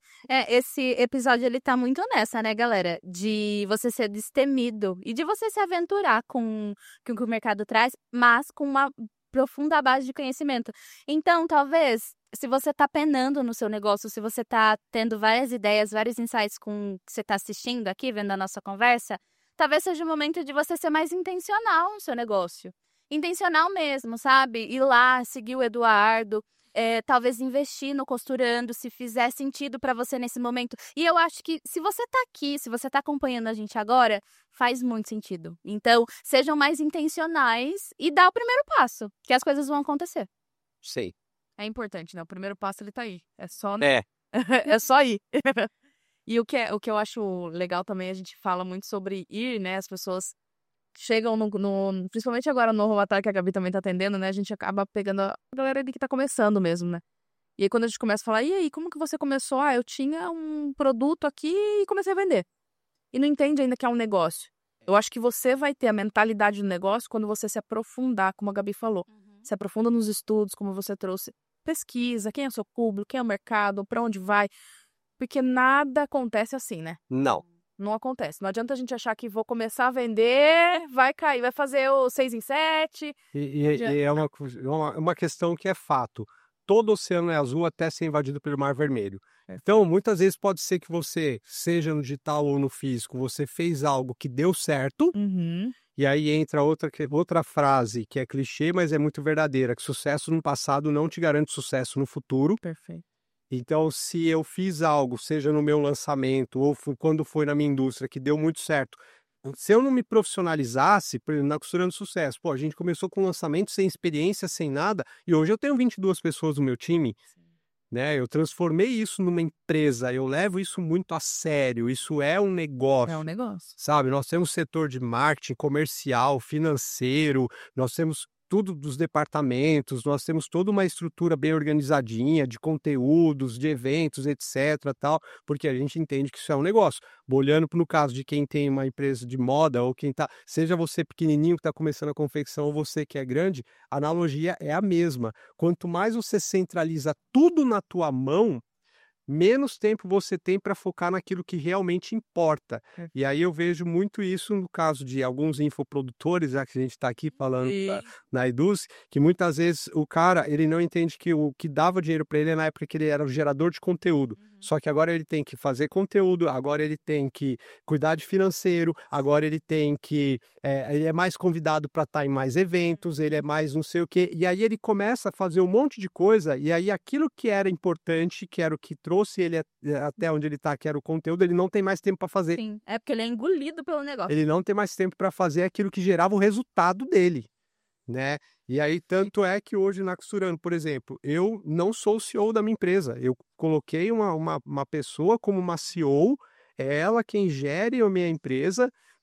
É, esse episódio ele tá muito nessa, né, galera? De você ser destemido e de você se aventurar com, com o que o mercado traz, mas com uma profunda base de conhecimento. Então, talvez, se você tá penando no seu negócio, se você tá tendo várias ideias, vários insights com o que você tá assistindo aqui, vendo a nossa conversa, talvez seja o momento de você ser mais intencional no seu negócio. Intencional mesmo, sabe? Ir lá, seguir o Eduardo. É, talvez investir no Costurando, se fizer sentido para você nesse momento. E eu acho que se você tá aqui, se você tá acompanhando a gente agora, faz muito sentido. Então, sejam mais intencionais e dá o primeiro passo, que as coisas vão acontecer. Sei. É importante, né? O primeiro passo, ele tá aí. É só... É. é só ir. E o que, é, o que eu acho legal também, a gente fala muito sobre ir, né? As pessoas chegam no, no... Principalmente agora no Romatar, que a Gabi também tá atendendo, né? A gente acaba pegando a galera ali que tá começando mesmo, né? E aí quando a gente começa a falar, e aí, como que você começou? Ah, eu tinha um produto aqui e comecei a vender. E não entende ainda que é um negócio. Eu acho que você vai ter a mentalidade do negócio quando você se aprofundar, como a Gabi falou. Uhum. Se aprofunda nos estudos, como você trouxe. Pesquisa, quem é o seu público, quem é o mercado, pra onde vai. Porque nada acontece assim, né? Não. Não acontece. Não adianta a gente achar que vou começar a vender, vai cair, vai fazer o seis em sete. E, e, Já... e é uma, uma, uma questão que é fato. Todo oceano é azul até ser invadido pelo Mar Vermelho. É. Então, muitas vezes pode ser que você, seja no digital ou no físico, você fez algo que deu certo, uhum. E aí entra outra, outra frase que é clichê, mas é muito verdadeira, que sucesso no passado não te garante sucesso no futuro. Perfeito. Então, se eu fiz algo, seja no meu lançamento ou quando foi na minha indústria, que deu muito certo, se eu não me profissionalizasse na Costurando Sucesso, pô, a gente começou com lançamento sem experiência, sem nada, e hoje eu tenho vinte e duas pessoas no meu time, Sim. né? Eu transformei isso numa empresa, eu levo isso muito a sério, isso é um negócio. É um negócio. Sabe, nós temos setor de marketing, comercial, financeiro, nós temos tudo dos departamentos, nós temos toda uma estrutura bem organizadinha de conteúdos, de eventos, etc, tal, porque a gente entende que isso é um negócio. Olhando no caso de quem tem uma empresa de moda ou quem tá, seja você pequenininho que está começando a confecção ou você que é grande, a analogia é a mesma. Quanto mais você centraliza tudo na tua mão, menos tempo você tem para focar naquilo que realmente importa. É. E aí eu vejo muito isso no caso de alguns infoprodutores, já que a gente está aqui falando e... na, na Eduz, que muitas vezes o cara, ele não entende que o que dava dinheiro para ele é na época que ele era o gerador de conteúdo. Uhum. Só que agora ele tem que fazer conteúdo, agora ele tem que cuidar de financeiro, agora ele tem que... É, ele é mais convidado para estar em mais eventos, ele é mais não sei o quê. E aí ele começa a fazer um monte de coisa, e aí aquilo que era importante, que era o que trouxe trouxe ele até onde ele está, que era o conteúdo, ele não tem mais tempo para fazer. Sim, é porque ele é engolido pelo negócio. Ele não tem mais tempo para fazer aquilo que gerava o resultado dele, né? E aí, tanto é que hoje na Costurando, por exemplo, eu não sou o C E O da minha empresa. Eu coloquei uma, uma, uma pessoa como uma C E O, é ela quem gere a minha empresa,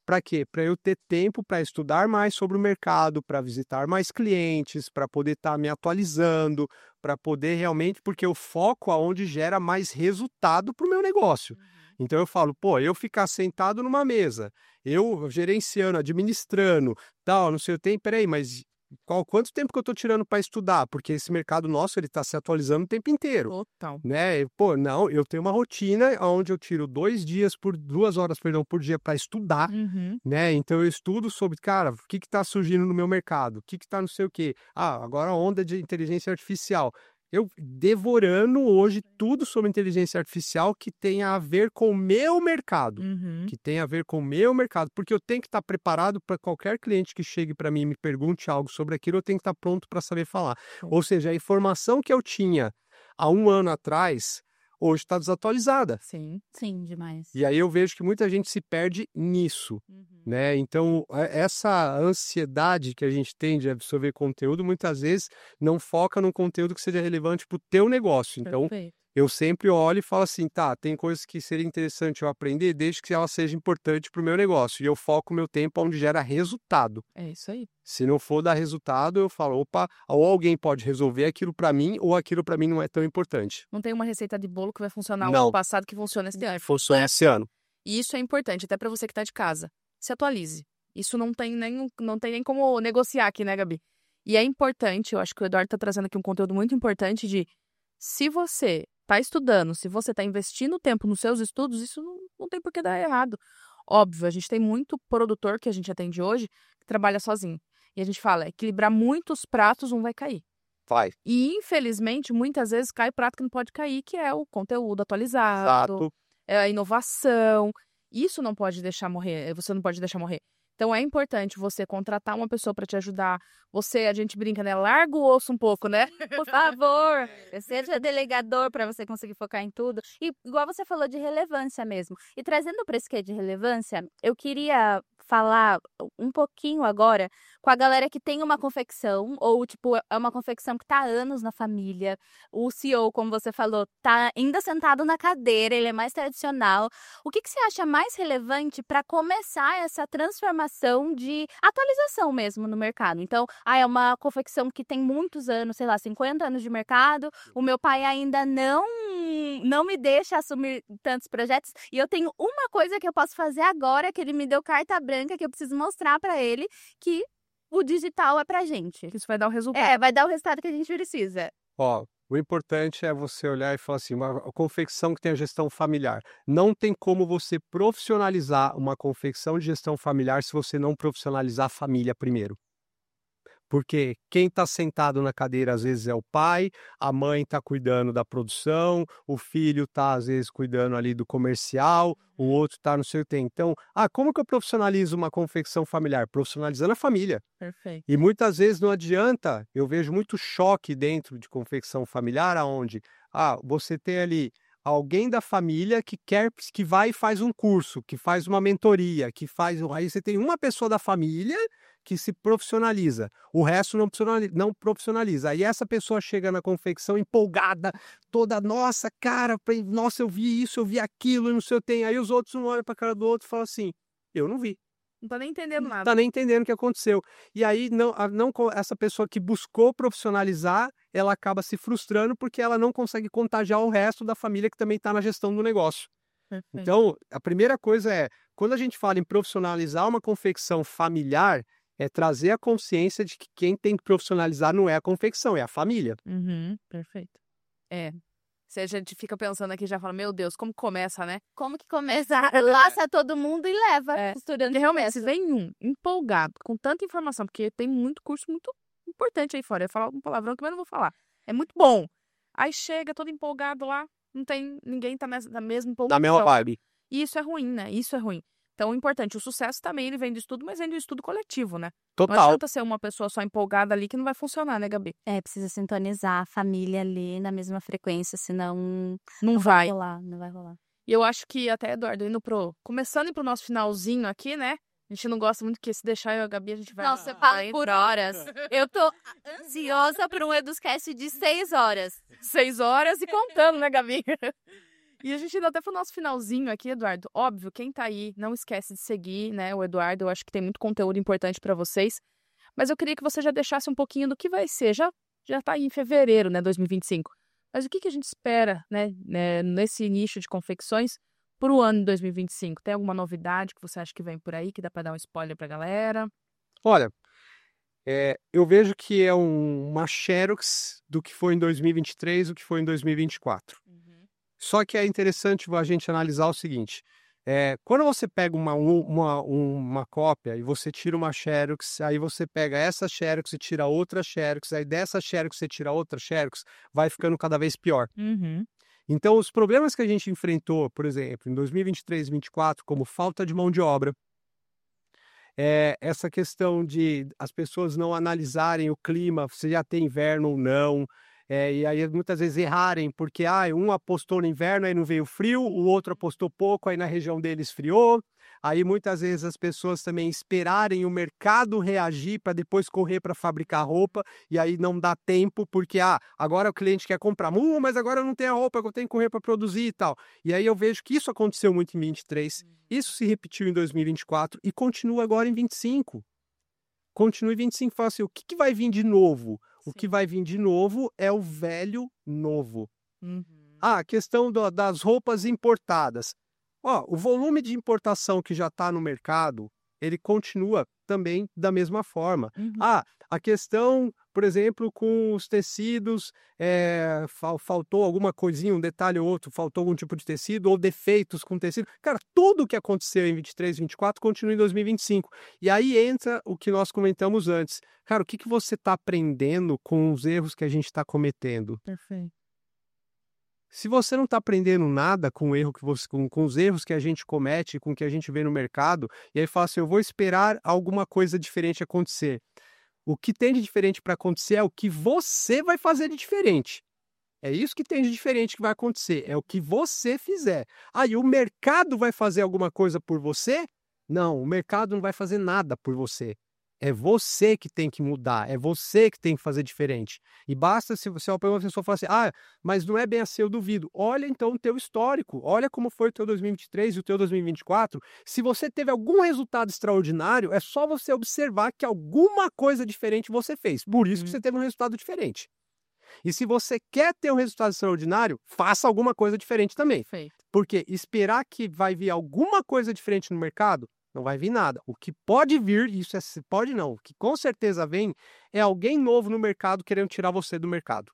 Para quê? Para eu ter tempo para estudar mais sobre o mercado, para visitar mais clientes, para poder estar me atualizando, para poder realmente, porque eu foco aonde gera mais resultado para o meu negócio. Então eu falo, pô, eu ficar sentado numa mesa, eu gerenciando, administrando, tal, não sei o tempo, peraí, mas qual, quanto tempo que eu estou tirando para estudar? Porque esse mercado nosso, ele está se atualizando o tempo inteiro. Total. Né? Pô, não, eu tenho uma rotina onde eu tiro dois dias por duas horas, perdão, por dia para estudar, Uhum. né? Então eu estudo sobre, cara, o que está surgindo no meu mercado, o que está não sei o quê. Ah, agora a onda de inteligência artificial. Eu devorando hoje tudo sobre inteligência artificial que tenha a ver com o meu mercado. Uhum. Que tem a ver com o meu mercado, porque eu tenho que estar preparado para qualquer cliente que chegue para mim e me pergunte algo sobre aquilo, eu tenho que estar pronto para saber falar. Sim. Ou seja, a informação que eu tinha há um ano atrás, hoje está desatualizada. Sim. Sim, demais. E aí eu vejo que muita gente se perde nisso, Uhum. né? Então, é- essa ansiedade que a gente tem de absorver conteúdo, muitas vezes não foca num conteúdo que seja relevante para o teu negócio. Então, Perfeito. eu sempre olho e falo assim, tá, tem coisas que seria interessante eu aprender, desde que ela seja importante para o meu negócio. E eu foco o meu tempo onde gera resultado. É isso aí. Se não for dar resultado, eu falo, opa, ou alguém pode resolver aquilo para mim, ou aquilo para mim não é tão importante. Não tem uma receita de bolo que vai funcionar Não. no passado que funciona esse ano. Funciona esse ano. E isso é importante, até para você que está de casa. Se atualize. Isso não tem nem, não tem nem como negociar aqui, né, Gabi? E é importante, eu acho que o Eduardo está trazendo aqui um conteúdo muito importante de, se você está estudando, se você está investindo tempo nos seus estudos, isso não, não tem por que dar errado. Óbvio, a gente tem muito produtor que a gente atende hoje que trabalha sozinho. E a gente fala, equilibrar muitos pratos, um vai cair. Vai. E, infelizmente, muitas vezes cai prato que não pode cair, que é o conteúdo atualizado, Exato. é a inovação. Isso não pode deixar morrer, você não pode deixar morrer. Então, é importante você contratar uma pessoa para te ajudar. Você, a gente brinca, né? Larga o osso um pouco, né? Por favor, seja delegador para você conseguir focar em tudo. E igual você falou de relevância mesmo. E trazendo para esse quê de relevância, eu queria falar um pouquinho agora com a galera que tem uma confecção, ou tipo, é uma confecção que tá há anos na família. O C E O, como você falou, tá ainda sentado na cadeira, ele é mais tradicional. O que, que você acha mais relevante para começar essa transformação de atualização mesmo no mercado? Então, ah, é uma confecção que tem muitos anos, sei lá, cinquenta anos de mercado. O meu pai ainda não, não me deixa assumir tantos projetos. E eu tenho uma coisa que eu posso fazer agora, que ele me deu carta branca, que eu preciso mostrar para ele, que o digital é pra gente. Isso vai dar o resultado. É, vai dar o resultado que a gente precisa. Ó, o importante é você olhar e falar assim, uma confecção que tenha gestão familiar. Não tem como você profissionalizar uma confecção de gestão familiar se você não profissionalizar a família primeiro. Porque quem está sentado na cadeira às vezes é o pai, a mãe está cuidando da produção, o filho está às vezes cuidando ali do comercial, o outro está não sei o que tem. Então, ah, como que eu profissionalizo uma confecção familiar? Profissionalizando a família. Perfeito. E muitas vezes não adianta, eu vejo muito choque dentro de confecção familiar, aonde ah, você tem ali alguém da família que quer, que vai e faz um curso, que faz uma mentoria, que faz. Aí você tem uma pessoa da família que se profissionaliza, o resto não profissionaliza, não profissionaliza. Aí essa pessoa chega na confecção empolgada, toda, nossa, cara, nossa, eu vi isso, eu vi aquilo, não sei o que tem. Aí os outros um olham para a cara do outro e falam assim, eu não vi. Não tá nem entendendo Não nada. tá nem entendendo o que aconteceu. E aí, não, a- não, co- essa pessoa que buscou profissionalizar, ela acaba se frustrando porque ela não consegue contagiar o resto da família que também está na gestão do negócio. Perfeito. Então, a primeira coisa é, quando a gente fala em profissionalizar uma confecção familiar, é trazer a consciência de que quem tem que profissionalizar não é a confecção, é a família. Uhum, perfeito. É. Se a gente fica pensando aqui, já fala, meu Deus, como começa, né? Como que começa? Laça todo mundo e leva, É. costurando. Porque realmente, sucesso. se vem um empolgado, com tanta informação, porque tem muito curso muito importante aí fora. Eu ia falar um palavrão que eu não vou falar. É muito bom. Aí chega todo empolgado lá, não tem ninguém tá nessa, na mesma empolgação. Na mesma vibe. E isso é ruim, né? Isso é ruim. Então, o importante, o sucesso também, ele vem do estudo, mas vem do estudo coletivo, né? Não Total. adianta ser uma pessoa só empolgada ali que não vai funcionar, né, Gabi? É, precisa sintonizar a família ali na mesma frequência, senão Não vai. rolar, não vai rolar. E eu acho que até, Eduardo, indo pro... Começando pro nosso finalzinho aqui, né? A gente não gosta muito que se deixar eu e a Gabi, a gente vai... Nossa, eu vai falo por horas. Eu tô ansiosa por um Eduscast de seis horas. seis horas e contando, né, Gabi? E a gente indo até pro nosso finalzinho aqui, Eduardo. Óbvio, quem tá aí, não esquece de seguir, né, o Eduardo. Eu acho que tem muito conteúdo importante para vocês. Mas eu queria que você já deixasse um pouquinho do que vai ser. Já, já tá aí em fevereiro, né, dois mil e vinte e cinco. Mas o que, que a gente espera, né, né nesse nicho de confecções pro ano de dois mil e vinte e cinco? Tem alguma novidade que você acha que vem por aí, que dá para dar um spoiler pra galera? Olha, é, eu vejo que é um, uma xerox do que foi em dois mil e vinte e três, o que foi em dois mil e vinte e quatro. Uhum. Só que é interessante a gente analisar o seguinte, é, quando você pega uma, uma, uma cópia e você tira uma xerox, aí você pega essa xerox e tira outra xerox, aí dessa xerox você tira outra xerox, vai ficando cada vez pior. Uhum. Então, os problemas que a gente enfrentou, por exemplo, em dois mil e vinte e três e vinte e quatro, como falta de mão de obra, é, essa questão de as pessoas não analisarem o clima, se já tem inverno ou não, é, e aí muitas vezes errarem, porque ah, um apostou no inverno, aí não veio frio, o outro apostou pouco, aí na região deles esfriou. Aí muitas vezes as pessoas também esperarem o mercado reagir para depois correr para fabricar roupa, e aí não dá tempo, porque ah, agora o cliente quer comprar, uh, mas agora eu não tenho a roupa que eu tenho que correr para produzir e tal. E aí eu vejo que isso aconteceu muito em vinte e três, isso se repetiu em dois mil e vinte e quatro e continua agora em vinte e cinco. Continua em vinte e cinco, fala assim, o que, que vai vir de novo? O Sim. que vai vir de novo é o velho novo. Uhum. Ah, a questão do, das roupas importadas. Ó, o volume de importação que já está no mercado, ele continua também da mesma forma. Uhum. Ah, a questão, por exemplo, com os tecidos, é, fal, faltou alguma coisinha, um detalhe ou outro, faltou algum tipo de tecido ou defeitos com tecido. Cara, tudo o que aconteceu em vinte e três, vinte e quatro continua em dois mil e vinte e cinco. E aí entra o que nós comentamos antes. Cara, o que, que você está aprendendo com os erros que a gente está cometendo? Perfeito. Se você não está aprendendo nada com o erro que você, com, com os erros que a gente comete, com o que a gente vê no mercado, e aí fala assim, eu vou esperar alguma coisa diferente acontecer. O que tem de diferente para acontecer é o que você vai fazer de diferente. É isso que tem de diferente que vai acontecer, é o que você fizer. Aí o mercado vai fazer alguma coisa por você? Não, o mercado não vai fazer nada por você. É você que tem que mudar, é você que tem que fazer diferente. E basta se você uma pessoa falar assim, ah, mas não é bem assim, eu duvido. Olha então o teu histórico, olha como foi o teu dois mil e vinte e três e o teu dois mil e vinte e quatro. Se você teve algum resultado extraordinário, é só você observar que alguma coisa diferente você fez. Por isso que você teve um resultado diferente. E se você quer ter um resultado extraordinário, faça alguma coisa diferente também. Perfeito. Porque esperar que vai vir alguma coisa diferente no mercado, não vai vir nada. O que pode vir, isso é, pode não, o que com certeza vem, é alguém novo no mercado querendo tirar você do mercado.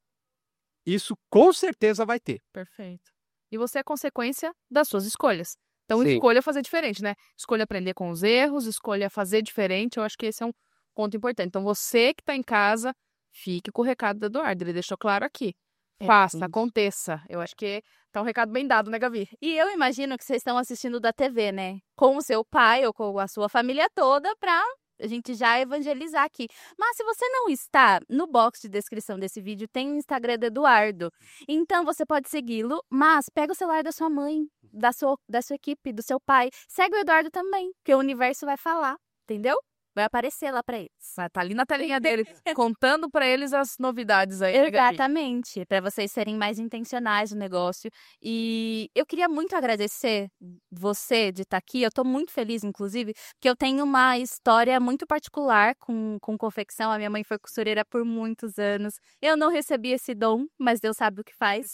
Isso com certeza vai ter. Perfeito. E você é consequência das suas escolhas. Então, Sim. escolha fazer diferente, né? Escolha aprender com os erros, escolha fazer diferente. Eu acho que esse é um ponto importante. Então, você que está em casa, fique com o recado do Eduardo. Ele deixou claro aqui. Faça, aconteça. Eu acho que tá um recado bem dado, né, Gabi? E eu imagino que vocês estão assistindo da T V, né? Com o seu pai ou com a sua família toda pra a gente já evangelizar aqui. Mas se você não está, no box de descrição desse vídeo tem o Instagram do Eduardo. Então você pode segui-lo, mas pega o celular da sua mãe, da sua, da sua equipe, do seu pai. Segue o Eduardo também, porque o universo vai falar, entendeu? Vai aparecer lá pra eles. Vai tá ali na telinha dele, contando pra eles as novidades aí. né, Gabi? Exatamente, para vocês serem mais intencionais no negócio. E eu queria muito agradecer você de estar aqui. Eu tô muito feliz, inclusive, porque eu tenho uma história muito particular com, com confecção. A minha mãe foi costureira por muitos anos. Eu não recebi esse dom, mas Deus sabe o que faz.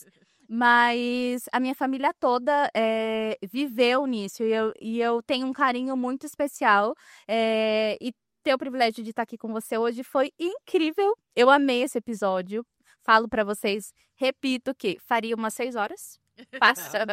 Mas a minha família toda é, viveu nisso e eu, e eu tenho um carinho muito especial. É, e ter o privilégio de estar aqui com você hoje foi incrível. Eu amei esse episódio. Falo pra vocês, repito que faria umas seis horas. Passando.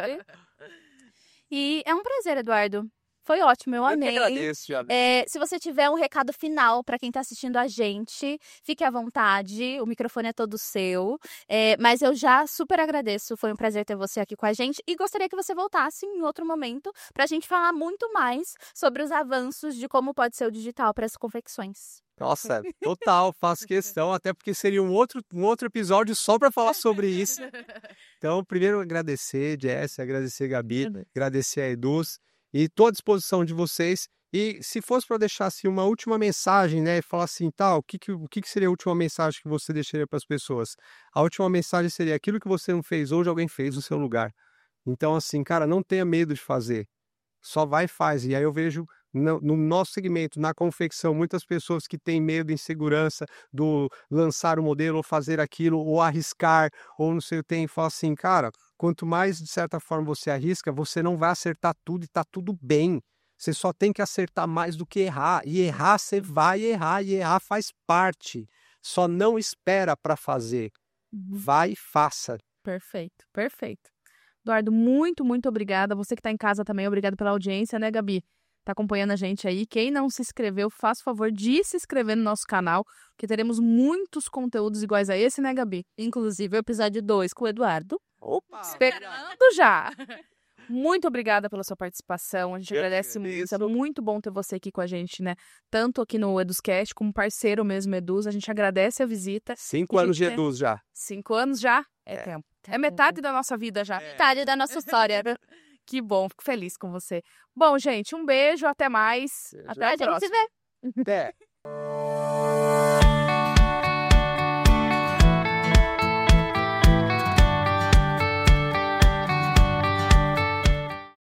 E é um prazer, Eduardo. Foi ótimo, eu amei. Eu que agradeço, Jana. É, se você tiver um recado final para quem está assistindo a gente, fique à vontade, o microfone é todo seu. É, mas eu já super agradeço, foi um prazer ter você aqui com a gente e gostaria que você voltasse em outro momento para a gente falar muito mais sobre os avanços de como pode ser o digital para as confecções. Nossa, total, faço questão, até porque seria um outro, um outro episódio só para falar sobre isso. Então, primeiro agradecer, Jess, agradecer, Gabi, agradecer a Eduz. E estou à disposição de vocês. E se fosse para deixar assim, uma última mensagem, né? Falar assim, tal, o que, que, o que, que seria a última mensagem que você deixaria para as pessoas? A última mensagem seria aquilo que você não fez hoje, alguém fez no seu lugar. Então, assim, cara, não tenha medo de fazer. Só vai e faz. E aí eu vejo no, no nosso segmento, na confecção, muitas pessoas que têm medo, insegurança do lançar o modelo, ou fazer aquilo, ou arriscar, ou não sei o que tem. E fala assim, cara, quanto mais, de certa forma, você arrisca, você não vai acertar tudo e tá tudo bem. Você só tem que acertar mais do que errar. E errar, você vai errar, e errar faz parte. Só não espera para fazer. Vai e faça. Perfeito, perfeito. Eduardo, muito, muito obrigada. Você que está em casa também, obrigado pela audiência, né, Gabi? Tá acompanhando a gente aí. Quem não se inscreveu, faça o favor de se inscrever no nosso canal, porque teremos muitos conteúdos iguais a esse, né, Gabi? Inclusive o episódio dois com o Eduardo. Opa! Esperando já! Muito obrigada pela sua participação, a gente Eu agradece que muito, é agradeço. muito bom ter você aqui com a gente, né? Tanto aqui no EdusCast, como parceiro mesmo Eduz, a gente agradece a visita. Cinco E, anos de gente, é- Eduz já. Cinco anos já? É, É. tempo. É metade da nossa vida já. Metade da nossa história. Que bom, fico feliz com você. Bom, gente, um beijo, até mais. Beijo. Até A a gente se próxima. vê. Até.